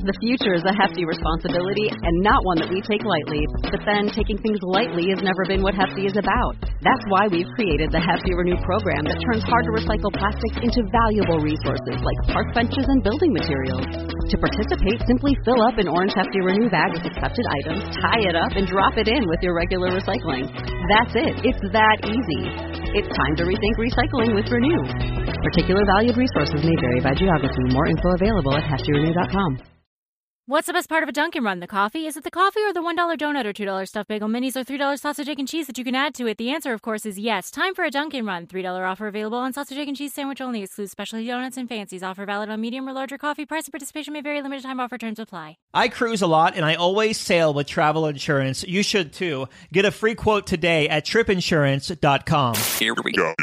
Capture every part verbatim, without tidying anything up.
The future is a hefty responsibility and not one that we take lightly. But then, taking things lightly has never been what Hefty is about. That's why we've created the Hefty Renew program that turns hard-to-recycle plastics into valuable resources like park benches and building materials. To participate, simply fill up an orange Hefty Renew bag with accepted items, tie it up, and drop it in with your regular recycling. That's it. It's that easy. It's time to rethink recycling with Renew. Particular valued resources may vary by geography. More info available at hefty renew dot com. What's the best part of a Dunkin' Run? The coffee? Is it the coffee or the one dollar donut or two dollar stuffed bagel minis or three dollar sausage, egg, and cheese that you can add to it? The answer, of course, is yes. Time for a Dunkin' Run. three dollar offer available on sausage, egg, and cheese sandwich only. Excludes specialty donuts and fancies. Offer valid on medium or larger coffee. Price and participation may vary. Limited time offer. Terms apply. I cruise a lot, and I always sail with travel insurance. You should, too. Get a free quote today at trip insurance dot com. Here we go.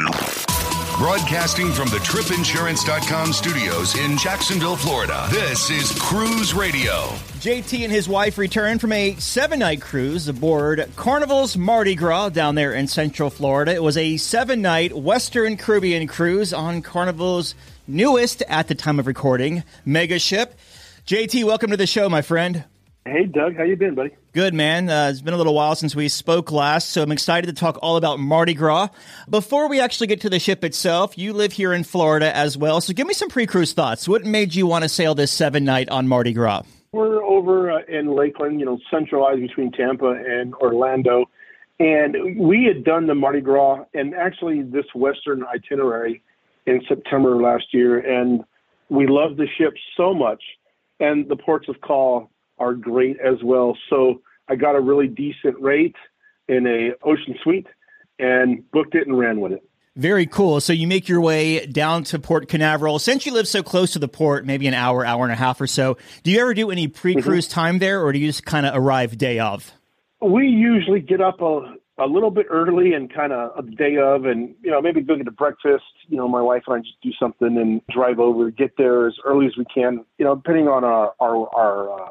Broadcasting from the trip insurance dot com studios in Jacksonville, Florida, this is Cruise Radio. J T and his wife returned from a seven-night cruise aboard Carnival's Mardi Gras down there in Central Florida. It was a seven-night Western Caribbean cruise on Carnival's newest, at the time of recording, mega ship. J T, welcome to the show, my friend. Hey, Doug. How you been, buddy? Good, man. Uh, it's been a little while since we spoke last, so I'm excited to talk all about Mardi Gras. Before we actually get to the ship itself, you live here in Florida as well, so give me some pre-cruise thoughts. What made you want to sail this seven-night on Mardi Gras? We're over uh, in Lakeland, you know, centralized between Tampa and Orlando, and we had done the Mardi Gras and actually this Western itinerary in September last year, and we loved the ship so much, and the ports of call are great as well. So I got a really decent rate in a ocean suite and booked it and ran with it. Very cool. So you make your way down to Port Canaveral. Since you live so close to the port, maybe an hour, hour and a half or so, do you ever do any pre-cruise mm-hmm. time there, or do you just kind of arrive day of? We usually get up a, a little bit early and kind of a day of, and, you know, maybe go get a breakfast. You know, my wife and I just do something and drive over, get there as early as we can, you know, depending on our, our, our, uh,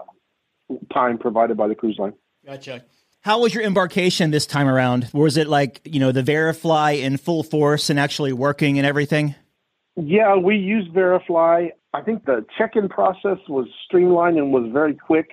time provided by the cruise line. Gotcha. How was your embarkation this time around? Was it like, you know, the Verifly in full force and actually working and everything? Yeah, we used Verifly. I think the check-in process was streamlined and was very quick,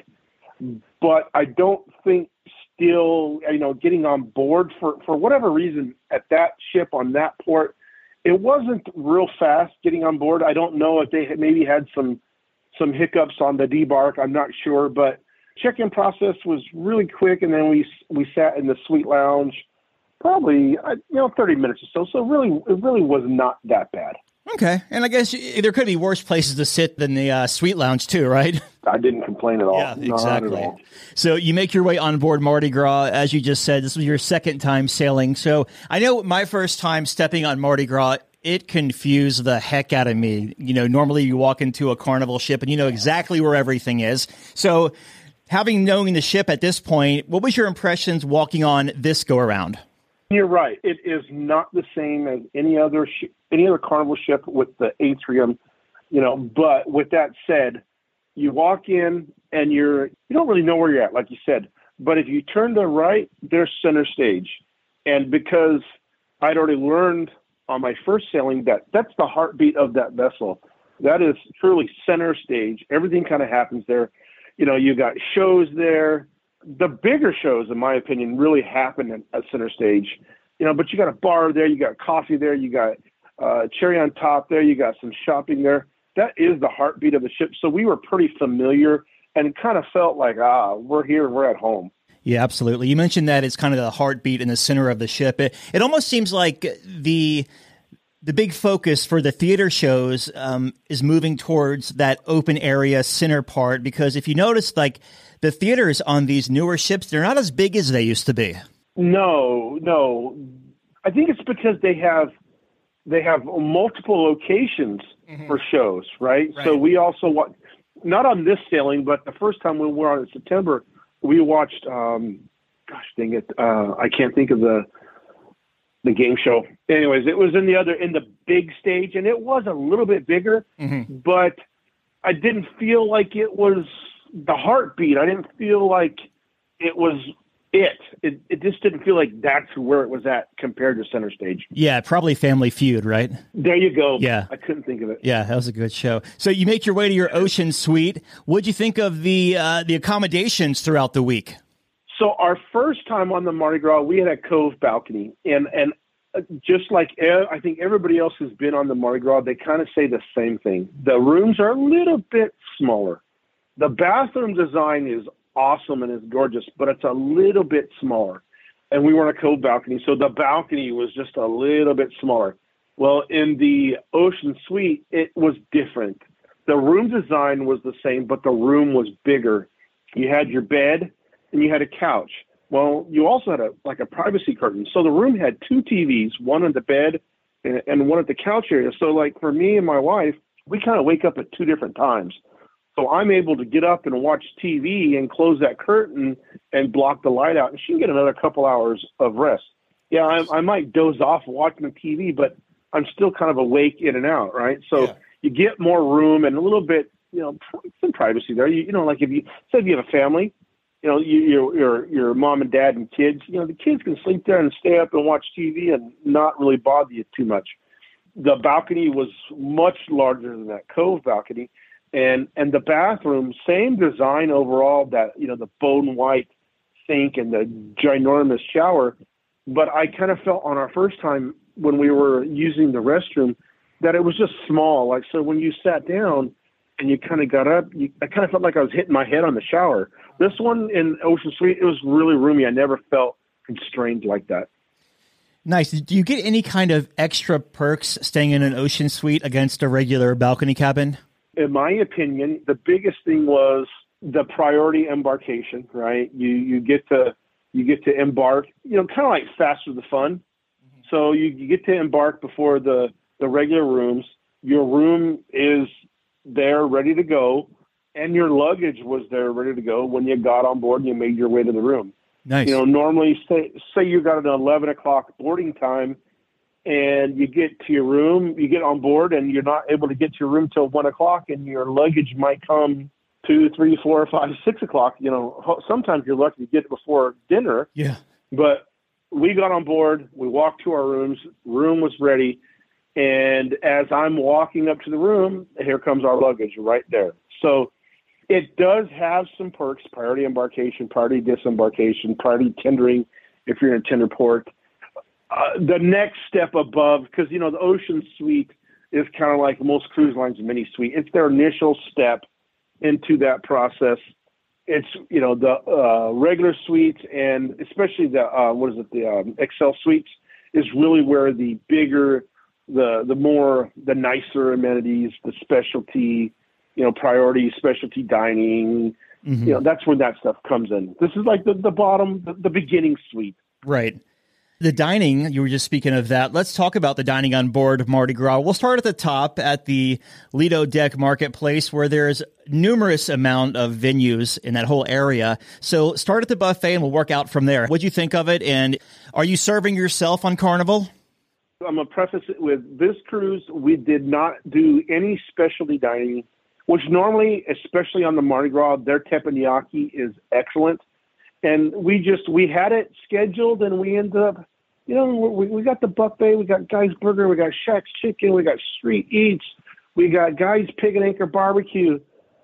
but I don't think still, you know, getting on board for, for whatever reason at that ship on that port, it wasn't real fast getting on board. I don't know if they had maybe had some some hiccups on the debark. I'm not sure, but check-in process was really quick, and then we we sat in the suite lounge probably uh, you know thirty minutes or so. So really, it really was not that bad. Okay, and I guess there could be worse places to sit than the uh, suite lounge too, right? I didn't complain at all. Yeah, exactly. Not at all. So you make your way on board Mardi Gras, as you just said. This was your second time sailing. So I know my first time stepping on Mardi Gras, it confused the heck out of me. You know, normally you walk into a Carnival ship and you know exactly where everything is. So having known the ship at this point, what was your impressions walking on this go around? You're right. It is not the same as any other sh- any other Carnival ship with the atrium, you know, but with that said, you walk in and you're you don't really know where you're at, like you said. But if you turn to the right, there's center stage. And because I'd already learned on my first sailing that that's the heartbeat of that vessel. That is truly center stage. Everything kind of happens there. You know, you got shows there. The bigger shows, in my opinion, really happen at, at center stage. You know, but you got a bar there, you got coffee there, you got uh, cherry on top there, you got some shopping there. That is the heartbeat of the ship. So we were pretty familiar and kind of felt like, ah, we're here, we're at home. Yeah, absolutely. You mentioned that it's kind of the heartbeat in the center of the ship. It, it almost seems like the the big focus for the theater shows um, is moving towards that open area center part, because if you notice, like the theaters on these newer ships, they're not as big as they used to be. No, no. I think it's because they have they have multiple locations mm-hmm. for shows, right? right? So we also want, not on this sailing, but the first time we were on in September, we watched, um, gosh dang it, uh, I can't think of the the game show. Anyways, it was in the other, in the big stage, and it was a little bit bigger, mm-hmm. but I didn't feel like it was the heartbeat. I didn't feel like it was it. It it just didn't feel like that's where it was at compared to Center Stage. Yeah, probably Family Feud, right? There you go. Yeah. I couldn't think of it. Yeah, that was a good show. So you make your way to your Ocean Suite. What'd you think of the uh, the accommodations throughout the week? So our first time on the Mardi Gras, we had a cove balcony, and and just like I think everybody else who's been on the Mardi Gras, they kind of say the same thing. The rooms are a little bit smaller. The bathroom design is awesome and is gorgeous, but it's a little bit smaller. And we were on a cove balcony, so the balcony was just a little bit smaller. Well, in the Ocean Suite, it was different. The room design was the same, but the room was bigger. You had your bed and you had a couch. Well, you also had a like a privacy curtain. So the room had two T Vs, one on the bed and, and one at the couch area. So like for me and my wife, we kind of wake up at two different times. So I'm able to get up and watch T V and close that curtain and block the light out, and she can get another couple hours of rest. Yeah, I, I might doze off watching the T V, but I'm still kind of awake in and out, right? So yeah. You get more room and a little bit, you know, some privacy there. You, you know, like if you say if you have a family, you know, you, your your your mom and dad and kids, you know, the kids can sleep there and stay up and watch T V and not really bother you too much. The balcony was much larger than that cove balcony. And and the bathroom, same design overall, that, you know, the bone white sink and the ginormous shower. But I kind of felt on our first time when we were using the restroom that it was just small. Like, so when you sat down and you kind of got up, you, I kind of felt like I was hitting my head on the shower. This one in Ocean Suite, it was really roomy. I never felt constrained like that. Nice. Do you get any kind of extra perks staying in an Ocean Suite against a regular balcony cabin? In my opinion, the biggest thing was the priority embarkation, right? You you get to you get to embark, you know, kind of like Faster the Fun. Mm-hmm. So you, you get to embark before the, the regular rooms. Your room is there ready to go, and your luggage was there ready to go when you got on board and you made your way to the room. Nice. You know, normally say say you got an eleven o'clock boarding time, and you get to your room, you get on board, and you're not able to get to your room till one o'clock, and your luggage might come two, three, four, five, six o'clock. You know, sometimes you're lucky to get it before dinner. Yeah. But we got on board, we walked to our rooms, room was ready, and as I'm walking up to the room, here comes our luggage right there. So it does have some perks: priority embarkation, priority disembarkation, priority tendering if you're in a tender port. Uh, the next step above, because, you know, the Ocean Suite is kind of like most cruise lines' mini suite. It's their initial step into that process. It's, you know, the uh, regular suites and especially the, uh, what is it, the um, Excel suites is really where the bigger, the the more, the nicer amenities, the specialty, you know, priority specialty dining, mm-hmm. you know, that's where that stuff comes in. This is like the, the bottom, the, the beginning suite. Right. The dining, you were just speaking of that. Let's talk about the dining on board Mardi Gras. We'll start at the top at the Lido Deck Marketplace, where there's numerous amount of venues in that whole area. So start at the buffet and we'll work out from there. What'd you think of it? And are you serving yourself on Carnival? I'm going to preface it with this cruise, we did not do any specialty dining, which normally, especially on the Mardi Gras, their teppanyaki is excellent. And we just, we had it scheduled and we ended up, you know, we, we got the buffet, we got Guy's Burger, we got Shack's Chicken, we got Street Eats, we got Guy's Pig and Anchor Barbecue.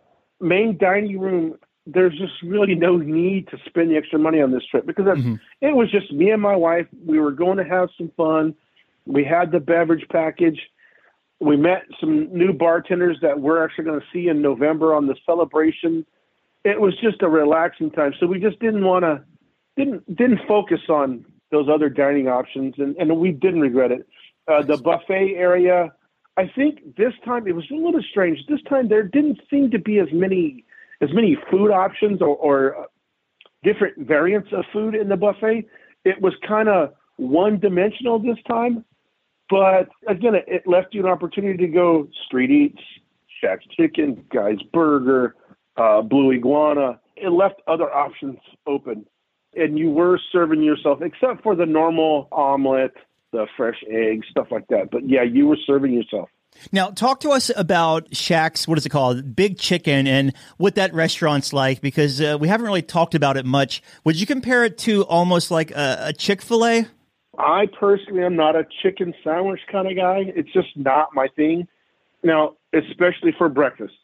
Main dining room, there's just really no need to spend the extra money on this trip because that's, mm-hmm. it was just me and my wife. We were going to have some fun. We had the beverage package. We met some new bartenders that we're actually going to see in November on the celebration. It was just a relaxing time. So we just didn't want to, didn't didn't focus on those other dining options, and, and we didn't regret it. Uh, the buffet area, I think this time it was a little strange. This time there didn't seem to be as many as many food options or, or different variants of food in the buffet. It was kind of one-dimensional this time. But again, it, it left you an opportunity to go Street Eats, Shack's Chicken, Guy's Burger, uh, Blue Iguana. It left other options open. And you were serving yourself, except for the normal omelet, the fresh eggs, stuff like that. But yeah, you were serving yourself. Now, talk to us about Shaq's, what is it called, Big Chicken, and what that restaurant's like, because uh, we haven't really talked about it much. Would you compare it to almost like a, a Chick-fil-A? I personally am not a chicken sandwich kind of guy. It's just not my thing. Now, especially for breakfast.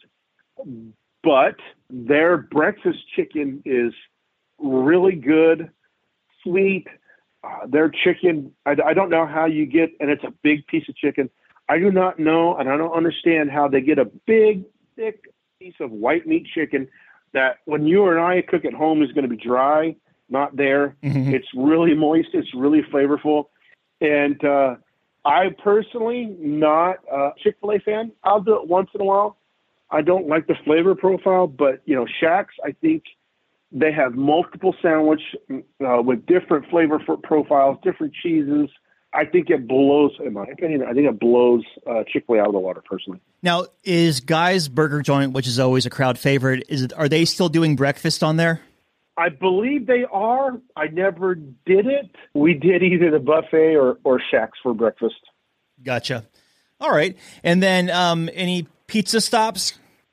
But their breakfast chicken is really good, sweet. Uh, their chicken, I, I don't know how you get, and it's a big piece of chicken. I do not know, and I don't understand how they get a big, thick piece of white meat chicken that when you and I cook at home is going to be dry, not there. Mm-hmm. It's really moist. It's really flavorful. And uh, I personally not a Chick-fil-A fan. I'll do it once in a while. I don't like the flavor profile, but, you know, Shaq's, I think they have multiple sandwich uh, with different flavor profiles, different cheeses. I think it blows, in my opinion, I think it blows uh, Chick-fil-A out of the water, personally. Now, is Guy's Burger Joint, which is always a crowd favorite, is it, are they still doing breakfast on there? I believe they are. I never did it. We did either the buffet or, or Shaq's for breakfast. Gotcha. All right. And then um, any pizza stops?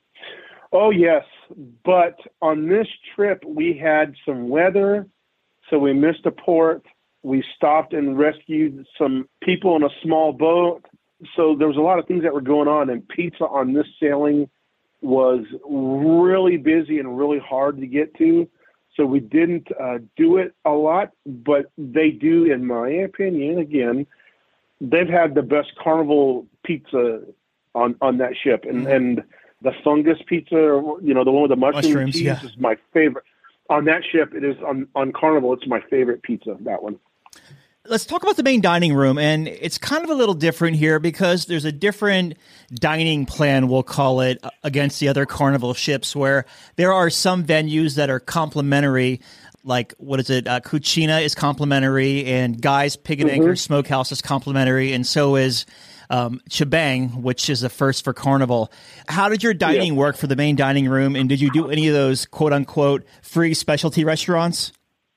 Oh, yes. But on this trip, we had some weather, so we missed a port. We stopped and rescued some people in a small boat. So there was a lot of things that were going on, and pizza on this sailing was really busy and really hard to get to. So we didn't uh, do it a lot, but they do, in my opinion, again, they've had the best carnival pizza on, on that ship. And, and the fungus pizza, you know, the one with the mushroom Mushrooms, cheese yeah. is my favorite. On that ship, it is on, on Carnival, it's my favorite pizza, that one. Let's talk about the main dining room, and it's kind of a little different here because there's a different dining plan, we'll call it, against the other Carnival ships, where there are some venues that are complimentary, like, what is it, uh, Cucina is complimentary, and Guy's Pig and Anchor mm-hmm. Smokehouse is complimentary, and so is um, Shebang, which is the first for Carnival. How did your dining yeah. work for the main dining room, and did you do any of those quote-unquote free specialty restaurants?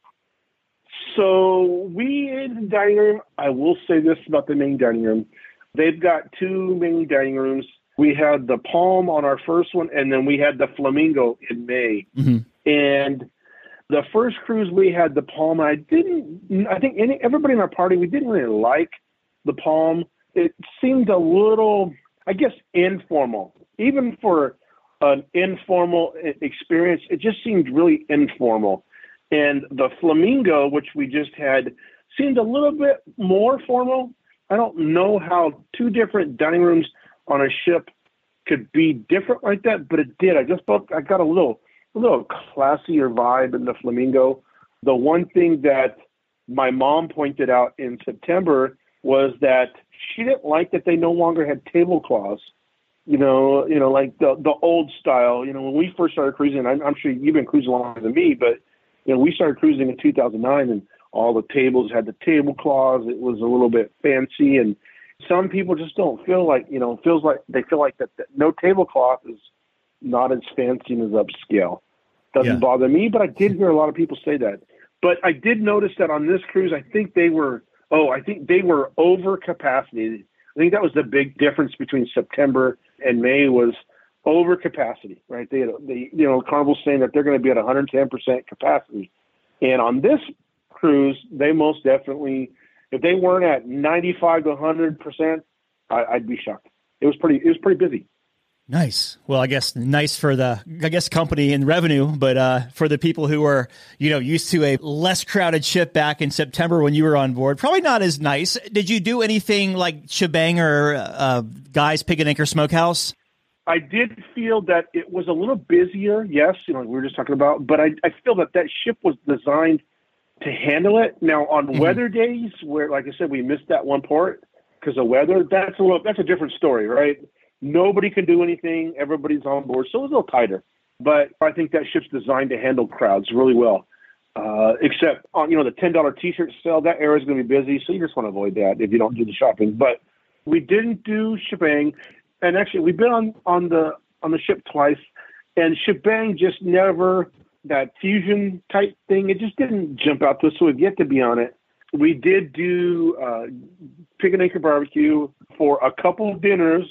So we in the dining room, I will say this about the main dining room. They've got two main dining rooms. We had the Palm on our first one, and then we had the Flamingo in May. Mm-hmm. And the first cruise we had the Palm. I didn't, I think any, everybody in our party, we didn't really like the Palm. It seemed a little, I guess, informal. Even for an informal experience, it just seemed really informal. And the Flamingo, which we just had, seemed a little bit more formal. I don't know how two different dining rooms on a ship could be different like that, but it did. I just felt I got a little, a little classier vibe in the Flamingo. The one thing that my mom pointed out in September was that she didn't like that they no longer had tablecloths. You know, you know, like the the old style. You know, when we first started cruising, I'm, I'm sure you've been cruising longer than me, but you know, we started cruising in two thousand nine, and all the tables had the tablecloths. It was a little bit fancy, and some people just don't feel like, you know, feels like they feel like that, that no tablecloth is not as fancy and as upscale. Doesn't yeah. bother me, but I did hear a lot of people say that. But I did notice that on this cruise, I think they were, oh, I think they were over capacity. I think that was the big difference between September and May was over capacity, right? They, had, they, you know, Carnival's saying that they're going to be at one hundred ten percent capacity. And on this cruise, they most definitely, if they weren't at ninety-five to one hundred percent, I, I'd be shocked. It was pretty, it was pretty busy. Nice. Well, I guess nice for the, I guess, company and revenue, but uh, for the people who were, you know, used to a less crowded ship back in September when you were on board, probably not as nice. Did you do anything like Shebang or uh, Guy's Pig and Anchor Smokehouse? I did feel that it was a little busier, yes, you know, we were just talking about, but I, I feel that that ship was designed to handle it. Now, on mm-hmm. weather days where, like I said, we missed that one port because of weather, that's a little, that's a different story, right? Nobody can do anything. Everybody's on board. So it was a little tighter. But I think that ship's designed to handle crowds really well. Uh, except on, you know, the ten dollar T-shirt sale, that area is going to be busy. So you just want to avoid that if you don't do the shopping. But we didn't do Shebang. And actually, we've been on, on the on the ship twice. And Shebang just never, that fusion type thing, it just didn't jump out to us. So we've yet to be on it. We did do uh, Pig and Anchor Barbecue for a couple of dinners.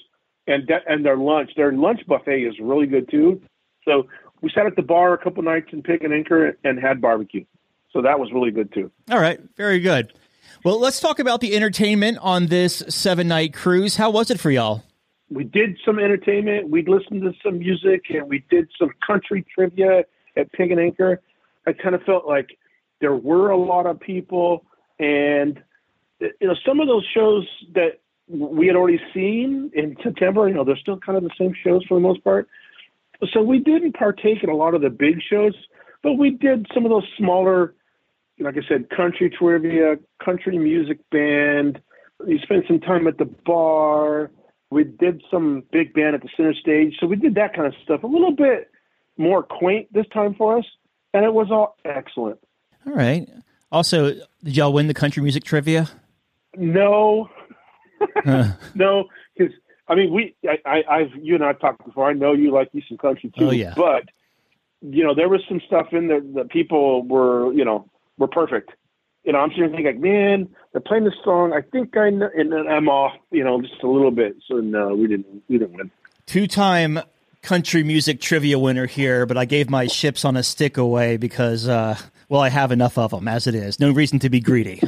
and de- and their lunch, their lunch buffet is really good too. So we sat at the bar a couple nights in Pig and Anchor and had barbecue. So that was really good too. All right, very good. Well, let's talk about the entertainment on this seven-night cruise. How was it for y'all? We did some entertainment. We listened to some music, and we did some country trivia at Pig and Anchor. I kind of felt like there were a lot of people, and you know, some of those shows that we had already seen in September, you know, they're still kind of the same shows for the most part. So we didn't partake in a lot of the big shows, but we did some of those smaller, like I said, country trivia, country music band. We spent some time at the bar. We did some big band at the center stage. So we did that kind of stuff, a little bit more quaint this time for us, and it was all excellent. All right. Also, did y'all win the country music trivia? No. uh. No, because, I mean, we, I, I, I've, you and I have talked before. I know you like you some country too. Oh, yeah. But, you know, there was some stuff in there that people were, you know, were perfect. You know, I'm sitting thinking, like, man, they're playing this song. I think I know, and then I'm off, you know, just a little bit. So no, we didn't, we didn't win. Two-time country music trivia winner here, but I gave my ships on a stick away because, uh, well, I have enough of them as it is. No reason to be greedy.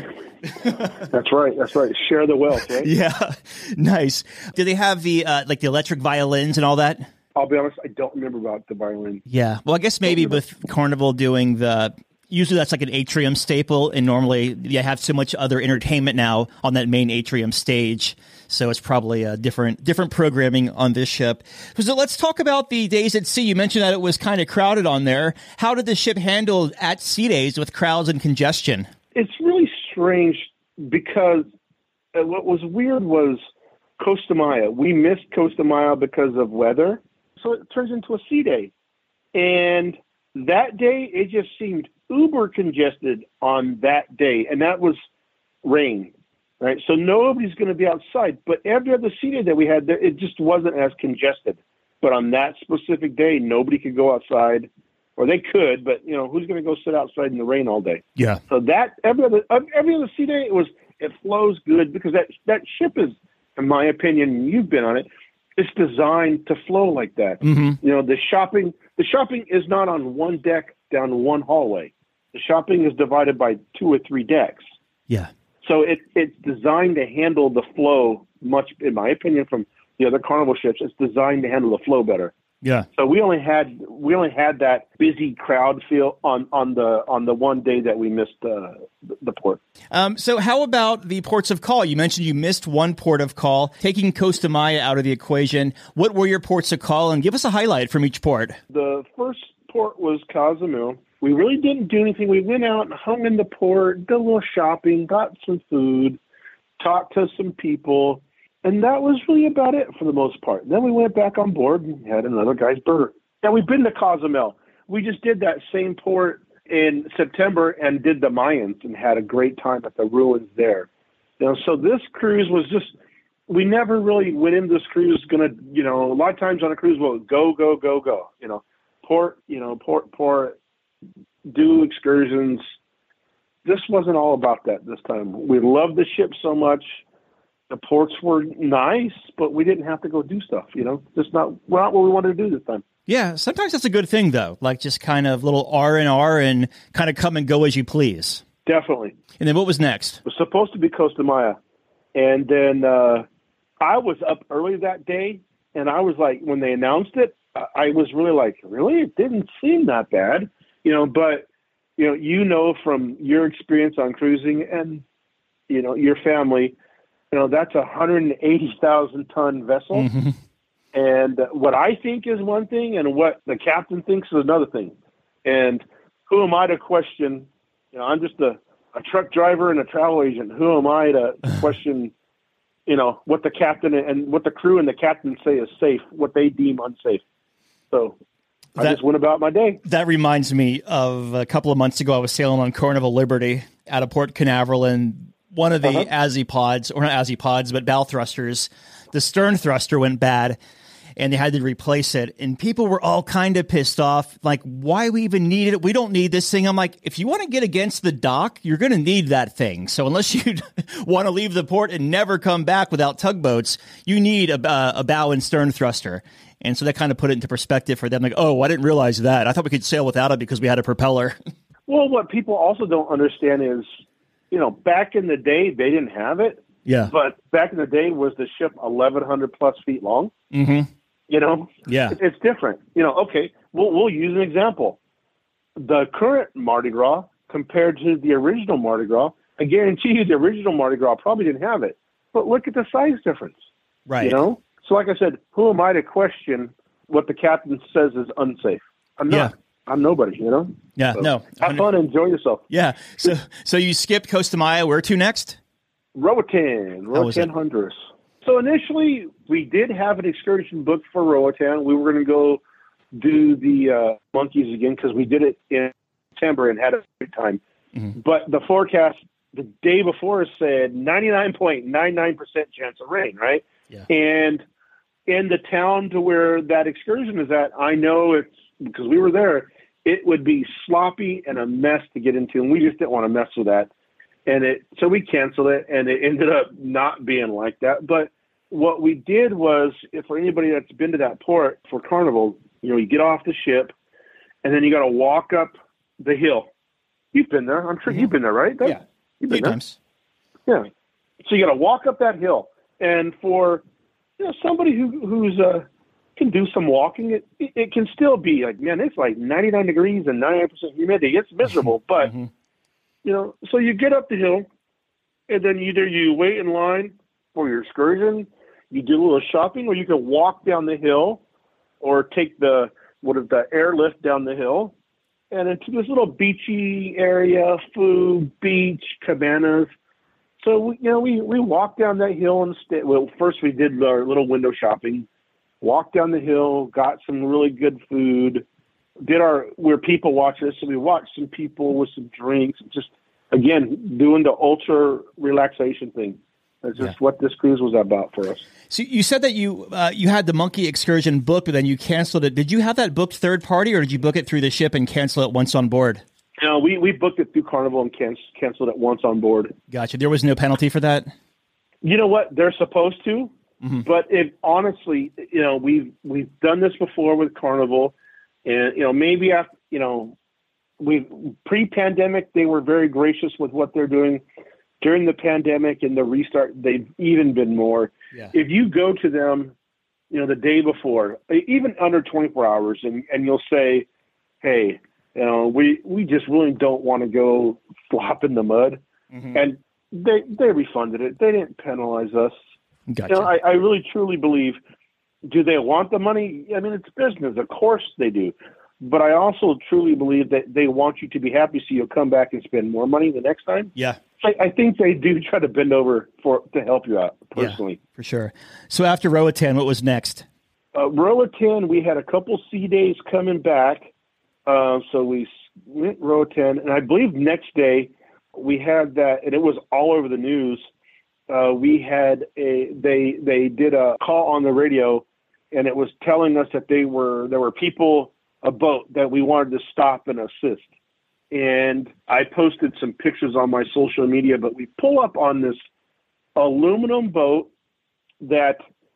That's right. That's right. Share the wealth, right? Yeah, nice. Do they have the uh, like the electric violins and all that? I'll be honest, I don't remember about the violin. Yeah, well, I guess maybe with Carnival doing the. Usually that's like an atrium staple, and normally you have so much other entertainment now on that main atrium stage, so it's probably a different different programming on this ship. So let's talk about the days at sea. You mentioned that it was kind of crowded on there. How did the ship handle at sea days with crowds and congestion? It's really strange because what was weird was Costa Maya. We missed Costa Maya because of weather, so it turns into a sea day. And that day, it just seemed uber congested on that day, and that was rain, right? So nobody's going to be outside. But every other sea day that we had there, it just wasn't as congested. But on that specific day, nobody could go outside, or they could, but you know, who's going to go sit outside in the rain all day? Yeah. So that every other every other sea day, it was it flows good because that that ship is, in my opinion, you've been on it, it's designed to flow like that. Mm-hmm. You know, the shopping the shopping is not on one deck down one hallway. The shopping is divided by two or three decks. Yeah. So it it's designed to handle the flow much, in my opinion, from the other Carnival ships. It's designed to handle the flow better. Yeah. So we only had we only had that busy crowd feel on, on the on the one day that we missed uh, the port. Um, so how about the ports of call? You mentioned you missed one port of call. Taking Costa Maya out of the equation, what were your ports of call? And give us a highlight from each port. The first port was Cozumel. We really didn't do anything. We went out and hung in the port, did a little shopping, got some food, talked to some people. And that was really about it for the most part. Then we went back on board and had another guy's burger. Now, we've been to Cozumel. We just did that same port in September and did the Mayans and had a great time at the ruins there. You know, so this cruise was just, we never really went into this cruise going to, you know, a lot of times on a cruise, we'll go, go, go, go, you know, port, you know, port, port, do excursions. This wasn't all about that this time. We loved the ship so much. The ports were nice, but we didn't have to go do stuff, you know, just not, not what we wanted to do this time. Yeah, sometimes that's a good thing, though, like just kind of little R and R and kind of come and go as you please. Definitely. And then what was next? It was supposed to be Costa Maya. And then uh, I was up early that day, and I was like, when they announced it, I was really like, really? It didn't seem that bad, you know, but, you know, you know from your experience on cruising and, you know, your family, you know, that's a one hundred eighty thousand ton vessel. Mm-hmm. And what I think is one thing and what the captain thinks is another thing. And who am I to question? You know, I'm just a, a truck driver and a travel agent. Who am I to question, you know, what the captain and what the crew and the captain say is safe, what they deem unsafe. So I that, just went about my day. That reminds me of a couple of months ago, I was sailing on Carnival Liberty out of Port Canaveral, and one of the uh-huh. Azipods, or not Azipods, but bow thrusters, the stern thruster went bad. and they had to replace it. And people were all kind of pissed off, like, why we even need it? We don't need this thing. I'm like, if you want to get against the dock, you're going to need that thing. So unless you want to leave the port and never come back without tugboats, you need a, uh, a bow and stern thruster. And so that kind of put it into perspective for them. Like, oh, I didn't realize that. I thought we could sail without it because we had a propeller. Well, what people also don't understand is, you know, back in the day, they didn't have it. Yeah. But back in the day, was the ship eleven hundred plus feet long? Mm-hmm. You know? Yeah. It's different. You know, okay, we'll, we'll use an example. The current Mardi Gras compared to the original Mardi Gras, I guarantee you the original Mardi Gras probably didn't have it. But look at the size difference. Right. You know? So like I said, who am I to question what the captain says is unsafe? I'm not. Yeah. I'm nobody, you know? Yeah, so, no. Have fun and enjoy yourself. Yeah. So so you skipped Costa Maya. Where to next? Roatan, Roatan, Honduras. So initially, we did have an excursion booked for Roatan. We were going to go do the uh, monkeys again because we did it in September and had a great time. Mm-hmm. But the forecast the day before said ninety-nine point nine nine percent chance of rain, right? Yeah. And in the town to where that excursion is at, I know it's because we were there, it would be sloppy and a mess to get into, and we just didn't want to mess with that. And it, so we canceled it, and it ended up not being like that. But what we did was, if for anybody that's been to that port for Carnival, you know, you get off the ship, and then you got to walk up the hill. You've been there. I'm sure mm-hmm. you've been there, right? That, yeah, you've been few there. times. Yeah. So you got to walk up that hill, and for you know somebody who who's uh can do some walking, it, it it can still be like, man, it's like ninety-nine degrees and ninety-nine percent humidity. It's miserable, but. Mm-hmm. You know, so you get up the hill, and then either you wait in line for your excursion, you do a little shopping, or you can walk down the hill, or take the what is the airlift down the hill, and into this little beachy area, food, beach, cabanas. So we, you know, we we walked down that hill and stay. Well, first we did our little window shopping, walked down the hill, got some really good food. Did our where people watch us, so we watched some people with some drinks, just again doing the ultra relaxation thing. That's just yeah. what this cruise was about for us. So you said that you uh, you had the monkey excursion booked, but then you canceled it. Did you have that booked third party, or did you book it through the ship and cancel it once on board? No, we we booked it through Carnival and can- canceled it once on board. Gotcha. There was no penalty for that? You know what? They're supposed to, mm-hmm. but it honestly, you know, we've we've done this before with Carnival. And, you know, maybe after, you know, we pre-pandemic, they were very gracious with what they're doing. During the pandemic and the restart, they've even been more. Yeah. If you go to them, you know, the day before, even under twenty-four hours, and, and you'll say, hey, you know, we, we just really don't want to go flop in the mud. Mm-hmm. And they, they refunded it. They didn't penalize us. Gotcha. You know, I, I really, truly believe, do they want the money? I mean, it's business. Of course they do. But I also truly believe that they want you to be happy so you'll come back and spend more money the next time. Yeah. I, I think they do try to bend over for to help you out, personally. Yeah, for sure. So after Roatan, what was next? Uh, Roatan, we had a couple sea days coming back. Uh, so we went Roatan. And I believe next day we had that, and it was all over the news. Uh, we had a, they, they did a call on the radio, and it was telling us that they were, there were people, a boat that we wanted to stop and assist. And I posted some pictures on my social media, but we pull up on this aluminum boat that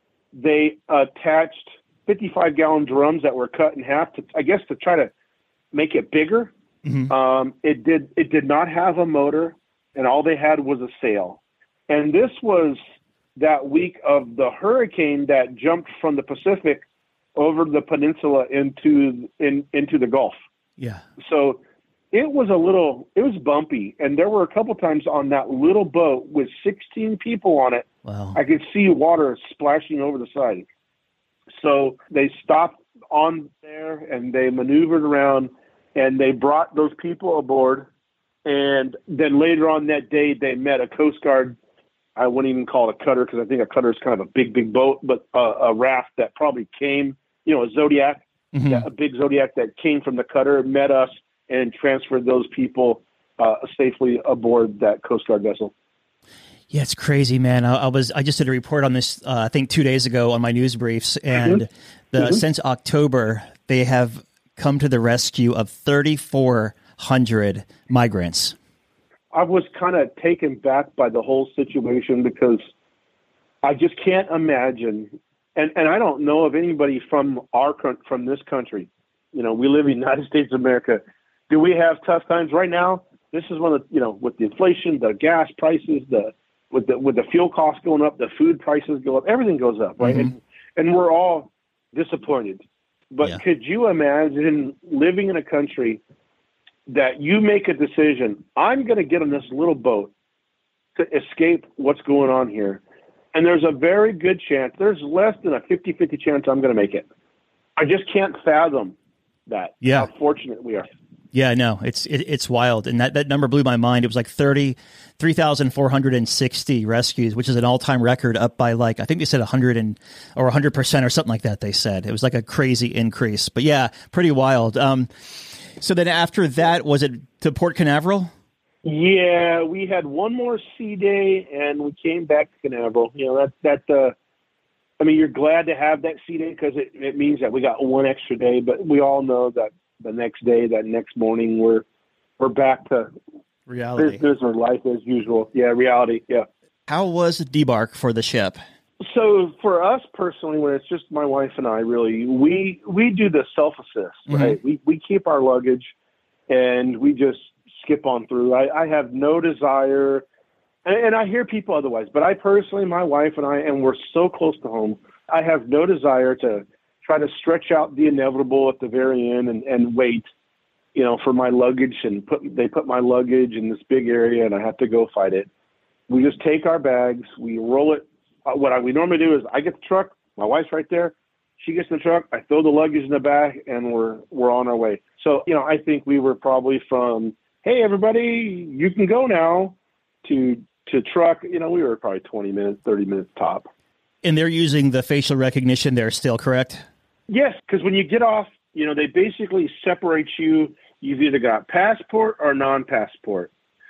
they attached fifty-five gallon drums that were cut in half to, I guess, to try to make it bigger. Mm-hmm. Um, it did, it did not have a motor, and all they had was a sail. And this was that week of the hurricane that jumped from the Pacific over the peninsula into in, into the Gulf. Yeah. So it was a little, it was bumpy. And there were a couple times on that little boat with sixteen people on it. Wow. I could see water splashing over the side. So they stopped on there and they maneuvered around and they brought those people aboard. And then later on that day, they met a Coast Guard. I wouldn't even call it a cutter because I think a cutter is kind of a big, big boat, but a, a raft that probably came, you know, a Zodiac, mm-hmm. that, a big Zodiac that came from the cutter, met us and transferred those people uh, safely aboard that Coast Guard vessel. Yeah, it's crazy, man. I, I was I just did a report on this, uh, I think, two days ago on my news briefs, and mm-hmm. the mm-hmm. since October, they have come to the rescue of thirty-four hundred migrants. I was kind of taken back by the whole situation because I just can't imagine, and, and I don't know of anybody from our from this country. You know, we live in the United States of America. Do we have tough times right now? This is one of the, you know, with the inflation, the gas prices, the with the with the fuel costs going up, the food prices go up, everything goes up, right? Mm-hmm. And, and we're all disappointed. But yeah. Could you imagine living in a country that you make a decision, I'm going to get on this little boat to escape what's going on here, and there's a very good chance, there's less than a fifty-fifty chance I'm going to make it. I just can't fathom that, yeah. how fortunate we are. Yeah, no, it's it, it's wild, and that, that number blew my mind. It was like thirty, three thousand four hundred sixty rescues, which is an all-time record, up by like, I think they said one hundred and, or one hundred percent or something like that, they said. It was like a crazy increase. But yeah, pretty wild. Um, so then after that, was it to Port Canaveral? Yeah, we had one more sea day, and we came back to Canaveral. You know, that, that uh, I mean, you're glad to have that sea day because it, it means that we got one extra day, but we all know that the next day, that next morning, we're we're back to reality, business or life as usual. Yeah, reality. Yeah. How was debark for the ship? So for us personally, when it's just my wife and I, really, we we do the self assist, right? Mm-hmm. We we keep our luggage, and we just skip on through. I, I have no desire, and, and I hear people otherwise, but I personally, my wife and I, and we're so close to home, I have no desire to try to stretch out the inevitable at the very end and, and wait, you know, for my luggage and put, they put my luggage in this big area and I have to go fight it. We just take our bags, we roll it. Uh, what I, we normally do is I get the truck, my wife's right there. She gets in the truck, I throw the luggage in the back, and we're, we're on our way. So, you know, I think we were probably from, hey, everybody, you can go now, to, to truck, you know, we were probably twenty minutes, thirty minutes top. And they're using the facial recognition there still, correct? Yes, because when you get off, you know, they basically separate you. You've either got passport or non-passport.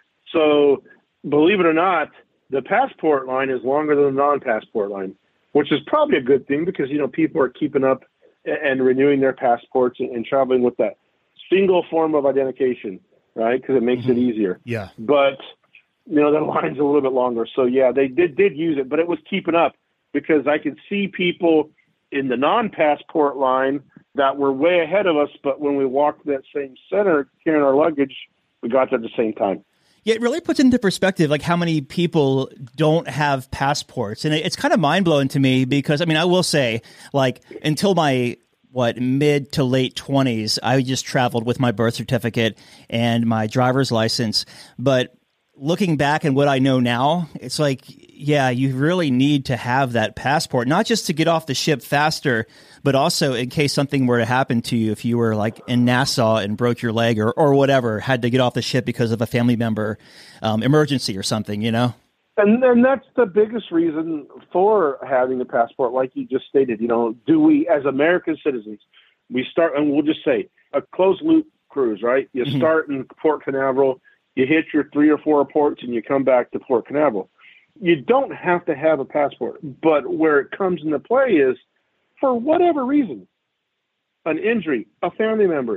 So believe it or not, the passport line is longer than the non-passport line, which is probably a good thing because, you know, people are keeping up and renewing their passports and, and traveling with that single form of identification, right? Because it makes mm-hmm. it easier. Yeah. But, you know, the line's a little bit longer. So, yeah, they did, did use it, but it was keeping up because I could see people in the non-passport line that were way ahead of us, but when we walked that same center carrying our luggage, we got there at the same time. Yeah, it really puts into perspective like how many people don't have passports. And it's kind of mind-blowing to me because, I mean, I will say, like, until my, what, mid to late twenties, I just traveled with my birth certificate and my driver's license. But looking back and what I know now, it's like, yeah, you really need to have that passport, not just to get off the ship faster, but also in case something were to happen to you, if you were like in Nassau and broke your leg or, or whatever, had to get off the ship because of a family member um, emergency or something, you know? And then that's the biggest reason for having a passport, like you just stated. You know, do we, as American citizens, we start, and we'll just say, a closed loop cruise, right? You mm-hmm. start in Port Canaveral, you hit your three or four ports, and you come back to Port Canaveral. You don't have to have a passport, but where it comes into play is, for whatever reason, an injury, a family member,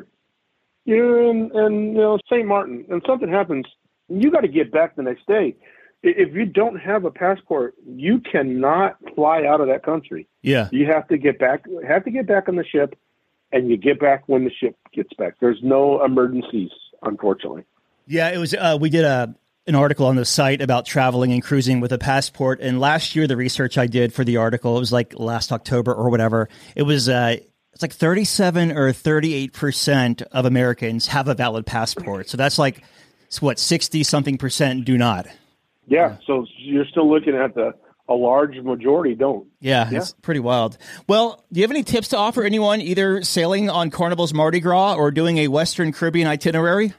you're in, in you know, Saint Martin, and something happens, you got to get back the next day. If you don't have a passport, you cannot fly out of that country. Yeah, you have to get back. Have to get back on the ship, and you get back when the ship gets back. There's no emergencies, unfortunately. Yeah, it was. Uh, we did a an article on the site about traveling and cruising with a passport. And last year, the research I did for the article, it was like last October or whatever. It was uh, it's like thirty-seven or thirty-eight percent of Americans have a valid passport. So that's like what sixty something percent do not. Yeah, so you're still looking at the a large majority don't. Yeah, yeah, it's pretty wild. Well, do you have any tips to offer anyone either sailing on Carnival's Mardi Gras or doing a Western Caribbean itinerary?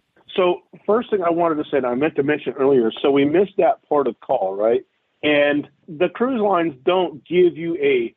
So first thing I wanted to say, and I meant to mention earlier, so we missed that port of call, right? And the cruise lines don't give you a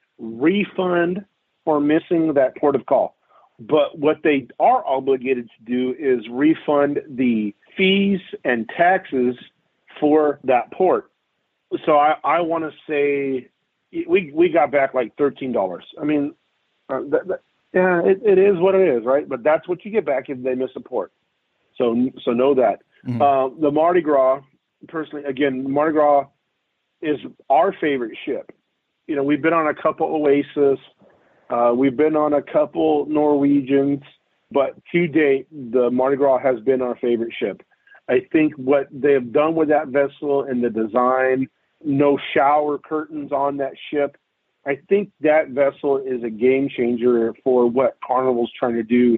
refund for missing that port of call. But what they are obligated to do is refund the fees and taxes for that port. So I, I want to say we we got back like thirteen dollars. I mean, uh, that, that, yeah, it, it is what it is, right? But that's what you get back if they miss a port. So so know that. Mm-hmm. Uh, the Mardi Gras, personally, again, Mardi Gras is our favorite ship. You know, we've been on a couple Oasis, uh, we've been on a couple Norwegians, but to date, the Mardi Gras has been our favorite ship. I think what they have done with that vessel and the design, no shower curtains on that ship, I think that vessel is a game changer for what Carnival's trying to do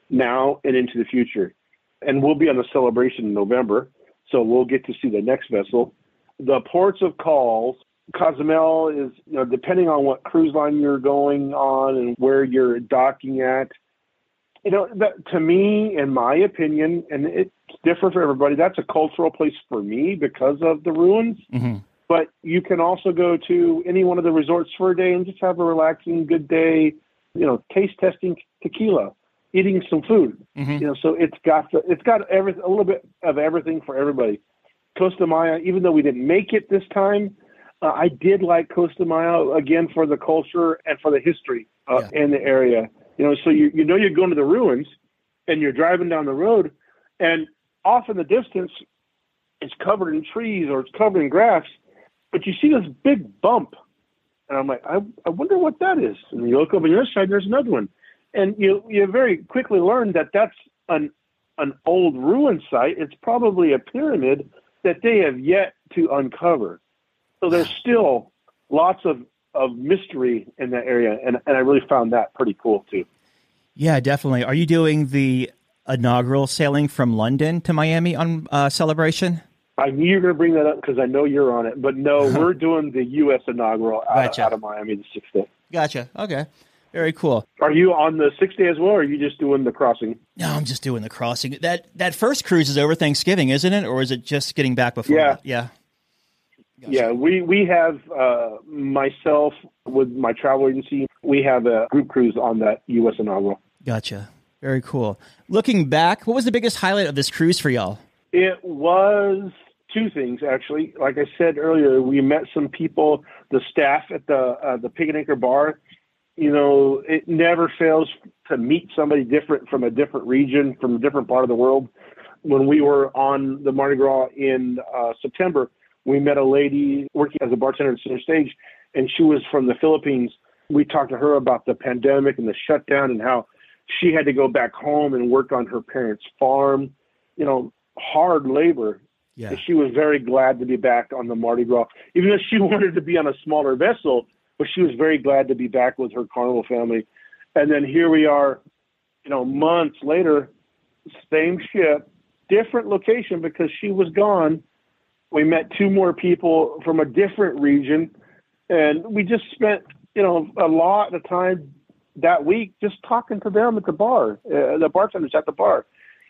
now and into the future. And we'll be on the celebration in November, so we'll get to see the next vessel. The ports of calls, Cozumel is, you know, depending on what cruise line you're going on and where you're docking at, you know, that, to me, in my opinion, and it's different for everybody, that's a cultural place for me because of the ruins. Mm-hmm. But you can also go to any one of the resorts for a day and just have a relaxing, good day, you know, taste testing tequila, eating some food. Mm-hmm. You know, so it's got the, it's got every, a little bit of everything for everybody. Costa Maya, even though we didn't make it this time, uh, I did like Costa Maya again for the culture and for the history uh, yeah. in the area. You know, so you you know you're going to the ruins, and you're driving down the road, and off in the distance, it's covered in trees or it's covered in grass, but you see this big bump, and I'm like, I I wonder what that is. And you look over on the other side, and there's another one, and you you very quickly learn that that's an an old ruin site. It's probably a pyramid that they have yet to uncover. So there's still lots of, of mystery in that area, and, and I really found that pretty cool too. Yeah, definitely. Are you doing the inaugural sailing from London to Miami on uh, Celebration? I knew you were going to bring that up because I know you're on it, but no, we're doing the U S inaugural out, gotcha. out of Miami the sixth day. Gotcha. Okay. Very cool. Are you on the sixth day as well, or are you just doing the crossing? No, I'm just doing the crossing. That that first cruise is over Thanksgiving, isn't it? Or is it just getting back before? Yeah. That? Yeah. Gotcha. Yeah, we, we have, uh, myself with my travel agency, we have a group cruise on that U S inaugural. Gotcha. Very cool. Looking back, what was the biggest highlight of this cruise for y'all? It was two things, actually. Like I said earlier, we met some people, the staff at the uh, the Pig and Anchor Bar. You know, it never fails to meet somebody different from a different region, from a different part of the world. When we were on the Mardi Gras in uh, September, we met a lady working as a bartender at Center Stage, and she was from the Philippines. We talked to her about the pandemic and the shutdown and how she had to go back home and work on her parents' farm, you know, hard labor. Yeah. She was very glad to be back on the Mardi Gras, even though she wanted to be on a smaller vessel, but she was very glad to be back with her Carnival family. And then here we are, you know, months later, same ship, different location because she was gone. We met two more people from a different region, and we just spent, you know, a lot of time that week just talking to them at the bar, uh, the bartenders at the bar.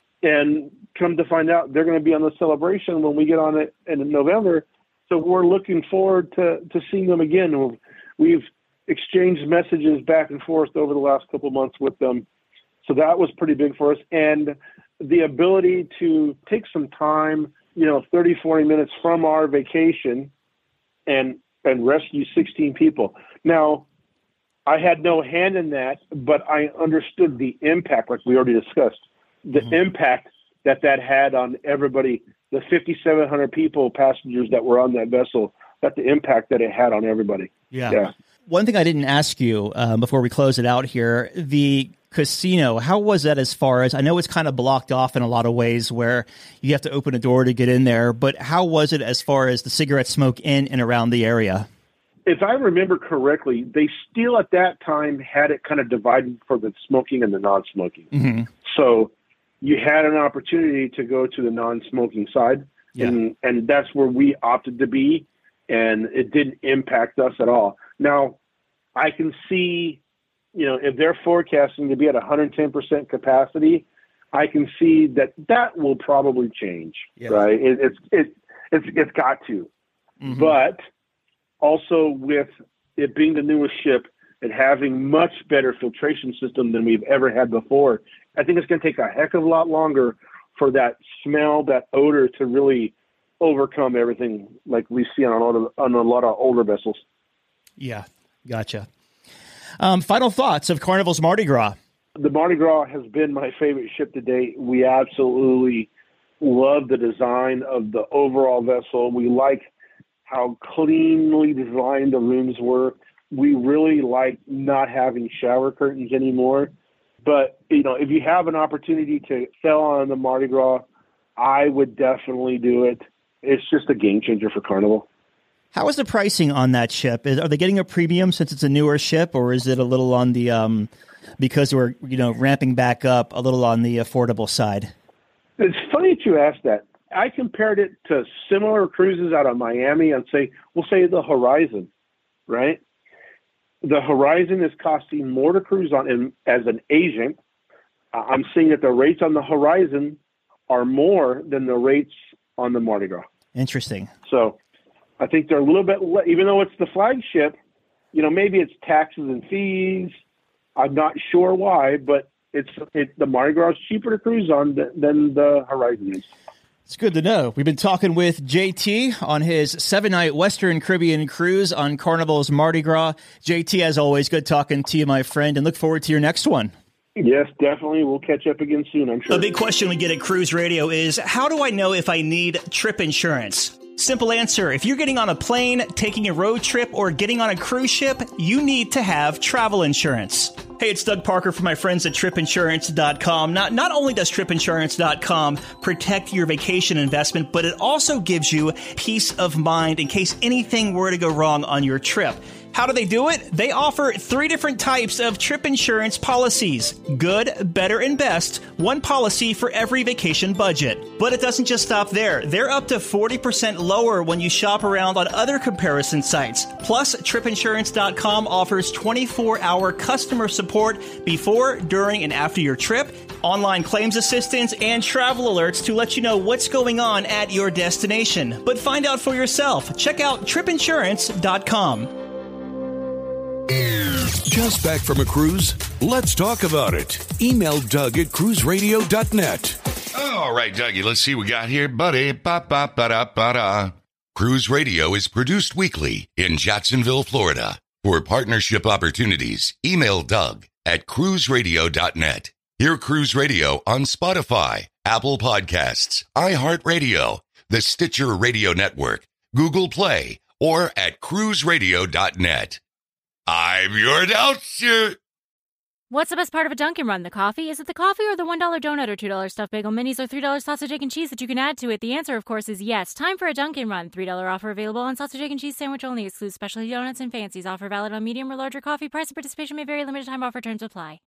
And come to find out, they're going to be on the Celebration when we get on it in November. So we're looking forward to, to seeing them again. We've exchanged messages back and forth over the last couple of months with them. So that was pretty big for us. And the ability to take some time, you know, thirty, forty minutes from our vacation and, and rescue sixteen people. Now, I had no hand in that, but I understood the impact, like we already discussed, the mm-hmm. impact that that had on everybody, the fifty-seven hundred people, passengers that were on that vessel, that the impact that it had on everybody. Yeah. yeah. One thing I didn't ask you uh, before we close it out here, the casino, how was that as far as, I know it's kind of blocked off in a lot of ways where you have to open a door to get in there, but how was it as far as the cigarette smoke in and around the area? If I remember correctly, they still at that time had it kind of divided for the smoking and the non-smoking. Mm-hmm. So you had an opportunity to go to the non-smoking side, yeah. and, and that's where we opted to be, and it didn't impact us at all. Now, I can see, you know, if they're forecasting to be at one hundred ten percent capacity, I can see that that will probably change, yeah. right? It, it's it, it's it's got to. Mm-hmm. But also with it being the newest ship and having much better filtration system than we've ever had before, I think it's going to take a heck of a lot longer for that smell, that odor to really overcome everything like we see on a lot of, on a lot of older vessels. Yeah, gotcha. Um, final thoughts of Carnival's Mardi Gras. The Mardi Gras has been my favorite ship to date. We absolutely love the design of the overall vessel. We like how cleanly designed the rooms were. We really like not having shower curtains anymore. But, you know, if you have an opportunity to sail on the Mardi Gras, I would definitely do it. It's just a game changer for Carnival. How is the pricing on that ship? Is, are they getting a premium since it's a newer ship, or is it a little on the, um, because we're, you know, ramping back up, a little on the affordable side? It's funny that you asked that. I compared it to similar cruises out of Miami and say, we'll say the Horizon, right? The Horizon is costing more to cruise on, and as an agent, I'm seeing that the rates on the Horizon are more than the rates on the Mardi Gras. Interesting. So I think they're a little bit, le- even though it's the flagship, you know, maybe it's taxes and fees. I'm not sure why, but it's it, the Mardi Gras is cheaper to cruise on th- than the Horizon is. It's good to know. We've been talking with J T on his seven-night Western Caribbean cruise on Carnival's Mardi Gras. J T, as always, good talking to you, my friend, and look forward to your next one. Yes, definitely. We'll catch up again soon, I'm sure. A big question we get at Cruise Radio is, how do I know if I need trip insurance? Simple answer. If you're getting on a plane, taking a road trip, or getting on a cruise ship, you need to have travel insurance. Hey, it's Doug Parker from my friends at trip insurance dot com. Not, not only does trip insurance dot com protect your vacation investment, but it also gives you peace of mind in case anything were to go wrong on your trip. How do they do it? They offer three different types of trip insurance policies. Good, better, and best. One policy for every vacation budget. But it doesn't just stop there. They're up to forty percent lower when you shop around on other comparison sites. Plus, trip insurance dot com offers twenty-four hour customer support before, during, and after your trip, online claims assistance, and travel alerts to let you know what's going on at your destination. But find out for yourself. Check out trip insurance dot com. Just back from a cruise? Let's talk about it. Email Doug at cruise radio dot net. All right, Dougie, let's see what we got here, buddy. Ba-ba-ba-da-ba-da. Cruise Radio is produced weekly in Jacksonville, Florida. For partnership opportunities, email Doug at cruise radio dot net. Hear Cruise Radio on Spotify, Apple Podcasts, iHeartRadio, the Stitcher Radio Network, Google Play, or at cruise radio dot net. I'm your announcer. What's the best part of a Dunkin' Run? The coffee? Is it the coffee or the one dollar donut or two dollar stuffed bagel minis or three dollar sausage, egg, and cheese that you can add to it? The answer, of course, is yes. Time for a Dunkin' Run. three dollar offer available on sausage, egg, and cheese sandwich only. Excludes specialty donuts and fancies. Offer valid on medium or larger coffee. Price and participation may vary. Limited time offer. Terms apply.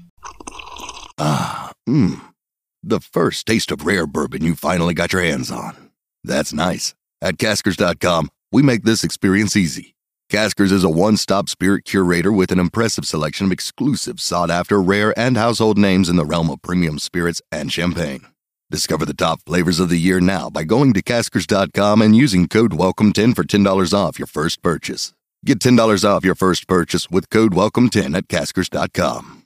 Ah, mmm. The first taste of rare bourbon you finally got your hands on. That's nice. At Caskers dot com, we make this experience easy. Caskers is a one-stop spirit curator with an impressive selection of exclusive, sought-after, rare, and household names in the realm of premium spirits and champagne. Discover the top flavors of the year now by going to Caskers dot com and using code welcome ten for ten dollars off your first purchase. Get ten dollars off your first purchase with code welcome ten at Caskers dot com.